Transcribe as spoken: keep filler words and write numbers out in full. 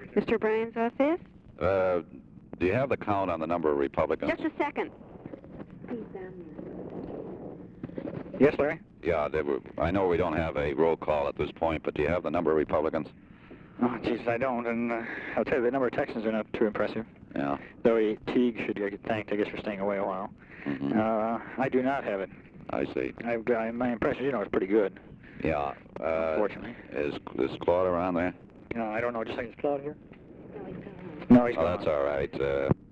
Mister Bryan's office? Uh, do you have the count on the number of Republicans? Just a second. Yes, Larry? Yeah, they were, I know we don't have a roll call at this point, but do you have the number of Republicans? Oh, Jesus, I don't, and uh, I'll tell you, the number of Texans are not too impressive. Yeah. Though he, Teague should get thanked, I guess, for staying away a while. Mm-hmm. Uh, I do not have it. I see. I've got, my impression, you know, is pretty good. Yeah. Uh, Unfortunately. Is, is Claude around there? No, I don't know. Just like, is Claude here? No, he's gone. No, he's Oh, gone. that's all right. Uh,